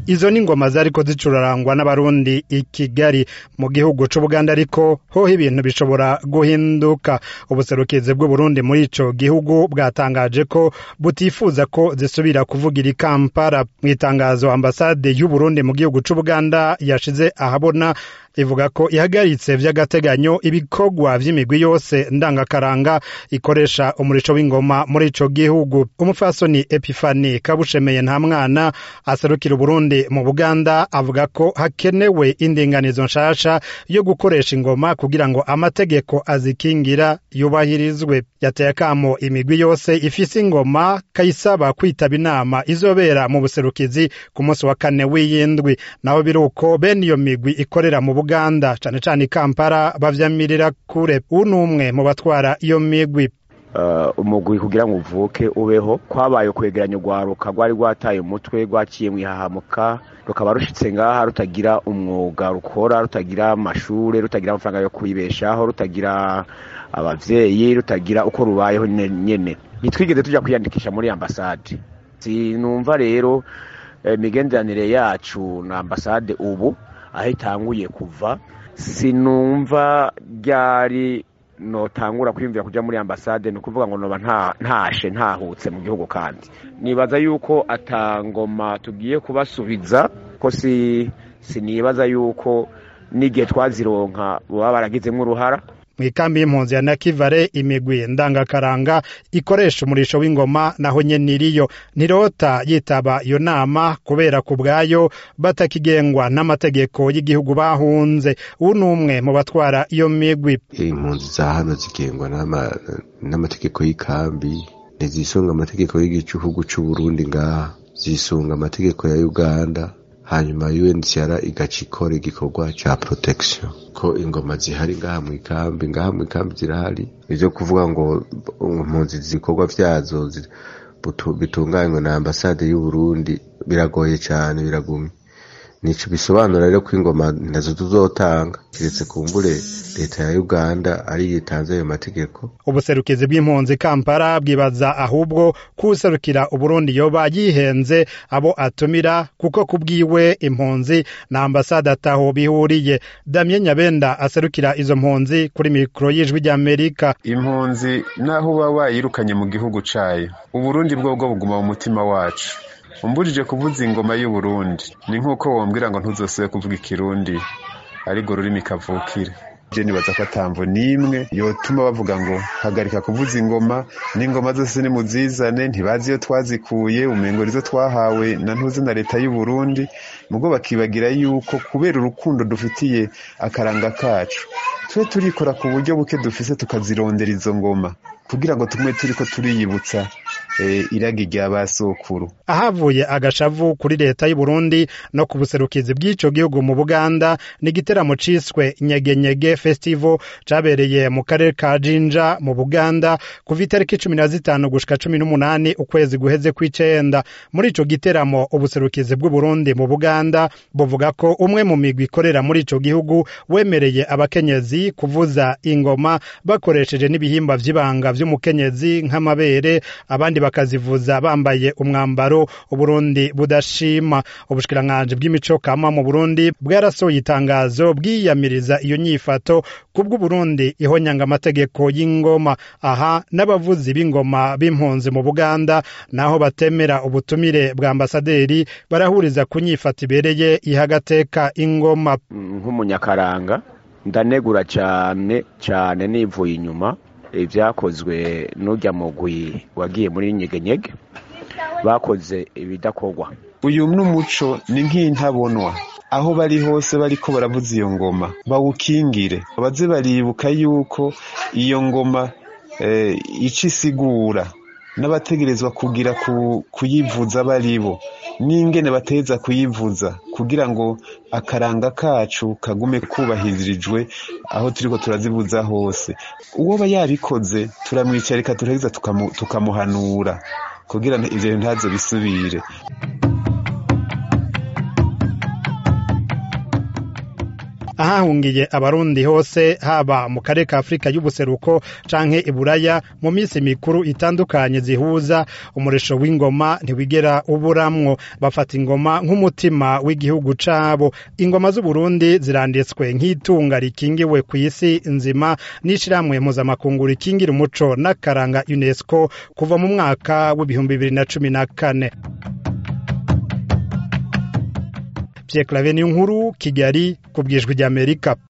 izo n'ingoma zariko zicurarangwa n'abarundi i Kigali. Mu gihugu c'Ubuganda ariko hoho ibintu bishobora guhinduka. Ubuserukizi bw'Uburundi muri ico gihugu bwatangaje ko butifuza ko zisubira kuvugira i Kampala. Mw'itangazo ambasade y'Uburundi mu gihugu c'Ubuganda yashize ahabona ivuga ko ihagaritse vy'agateganyo ibikorwa vy'imigwi yose ndangakaranga ikoresha umurisho w'ingoma muri ico gihugu. Umufasoni Epifani Kabushemeye nta mwana aserukira Uburundi mu Buganda avuga ko hakenewe indinganizo nshasha yo gukoresha ingoma kugira ngo amategeko azikingira yubahirizwe. Yateye akamo imigwi yose ifise ingoma kayisaba kwitaba inama izobera mu buserukizi ku munsi wa 4 w'iyindwi. Naho biruko bene iyo migwi ikorera mu Buganda cane cane Kampala bavyamirira kure. Unumwe mu batwara iyo migwi umugwi kugira ngo uvuke ubeho kwabaye kwegeranya urwaruka rwari rwataye umutwe rwaciye mwihahamuka rukaba rushitse ngaha rutagira umwuga rukora, rutagira amashure, rutagira amafaranga yo kwibeshaho, rutagira abavyeyi, rutagira uko rubayeho nyene. Nitwigeze tuja kwiyandikisha muri ambasade. Sinumva rero imigenderanire yacu na ambasade ubu aho itanguye kuva, sinumva ryari notangura kwiyumvira kuja muri ambasade. Ni kuvuga ngo noba ntahutse mu gihugu kandi nibaza yuko atangoma tugiye kubasubiza ko sinibaza yuko n'igihe twazironka baba baragizemwo uruhara. Mwikambi y'impunzi ya Nakivale imigwi ndangakaranga ikoresha umurisho w'ingoma naho nyene iriyo ntirota yitaba iyo nama kubera ku bwayo batakigengwa n'amategeko y'igihugu bahunze. Unumwe mu batwara iyo migwi. Impunzi za hano zigengwa n'amategeko y'ikambi, ntizisunga amategeko y'igihugu c'Uburundi ngaha, zisunga amategeko ya Uganda. Hanyuma UNHCR igacikora igikorwa ca protection ko ingoma zihari ngaha mu ikambi zirahari. Ivyo kuvuga ngo impunzi zikorwa vyazo bitunganywe na ambasade y'Uburundi biragoye cyane, biragumye. Nico bisobanura rero ko ingoma nazo tuzotanga kiretse kumbure leta ya Uganda ari yitanze ayo mategeko. Ubuserukizi bw'impunzi Kampala bwibaza ahubwo kuserukira Uburundi yoba yihenze abo atumira kuko kubwiwe impunzi na ambasade ataho bihuriye. Damien Nyabenda aserukira izo mpunzi kuri mikro y'Ijwi ry'Amerika. Impunzi naho baba yirukanye mu gihugu cayo, Uburundi bwo buguma mu mutima wacu. Umbujije kuvuza ingoma y'u Burundi ni nkuko wombwira ngo ntuzosubire kuvuga ikirundi ariko rurimi kavukire. Je nibaza ko atamvo nimwe yotuma bavuga ngo hagarika kuvuza ingoma, n'ingoma zose ni muzizane, ntibazi yo twazikuye, umengo rizo twahawe na ntuzi na leta y'u Burundi, mugo bakibagira yuko kubera urukundo dufitiye akaranga kacu twe turikora ku buryo buke dufise tukazirondera izo ngoma kugira ngo tumwe turiko turiyibutsa iragi rya basokuru. Ahavuye agashavu kuri leta y'u Burundi no ku buserukizi bw'ico gihugu mu Buganda ni giteramo ciswe Nyegenyege Festival cabereye mu karere ka Jinja mu Buganda kuva itariki 15 gushika 18 ukwezi guheze kw'icenda. Muri ico giteramo ubuserukizi bw'u Burundi mu Buganda buvuga ko umwe mu migwi ikorera muri ico gihugu wemereye abakenyezi kuvuza ingoma bakoresheje n'ibihimba vy'ibanga vy'umukenyezi nk'amabere, abandi bakazivuza bambaye umwambaro Uburundi budashima. Ubushikiranganji bw'imico kama mu Burundi bwarasohoye itangazo bwiyamiriza iyo nyifato kubwo Burundi ihonyanga amategeko y'ingoma. Aha n'abavuzi b'ingoma b'impunzi mu Buganda naho batemera ubutumire bwa ambasaderi barahuriza ku nyifato ibereye ihagateka ingoma. Nk'umunyakaranga ndanegura cyane nivuye inyuma ivyakozwe n'urya mugwi wagiye muri Nyegenyege, bakoze ibidakorwa. Uyu n'umuco ni nk'intabonwa, aho bari hose bariko baravuza iyo ngoma bawukingire, baze baribuka yuko iyo ngoma ico isigura n'abategerezwa kugira kuyivuza baribo, n'ingene bateza kuyivuza kugira ngo akaranga kacu kagume kubahirijwe aho turiko turazivuza hose. Uwo bayabikoze turamwicarika turaheza tukamuhanura kugira ivyo ntazo bisubire. ahahungiye abarundi hose haba mu karere ka Afrika y'ubuseruko canke iburaya mu minsi mikuru itandukanye zihuza umuresho w'ingoma ntiwigera uburamwo bafata ingoma nk'umutima w'igihugu cabo ingoma z'u Burundi ziranditswe nk'itunga rikingiwe ku isi nzima n'ishiramwe mpuzamakungu rikingira umuco n'akaranga UNESCO kuva mu mwaka w'2014. Pierre Claver Niyonkuru, Kigali, ku bw'Ijwi ry'Amerika.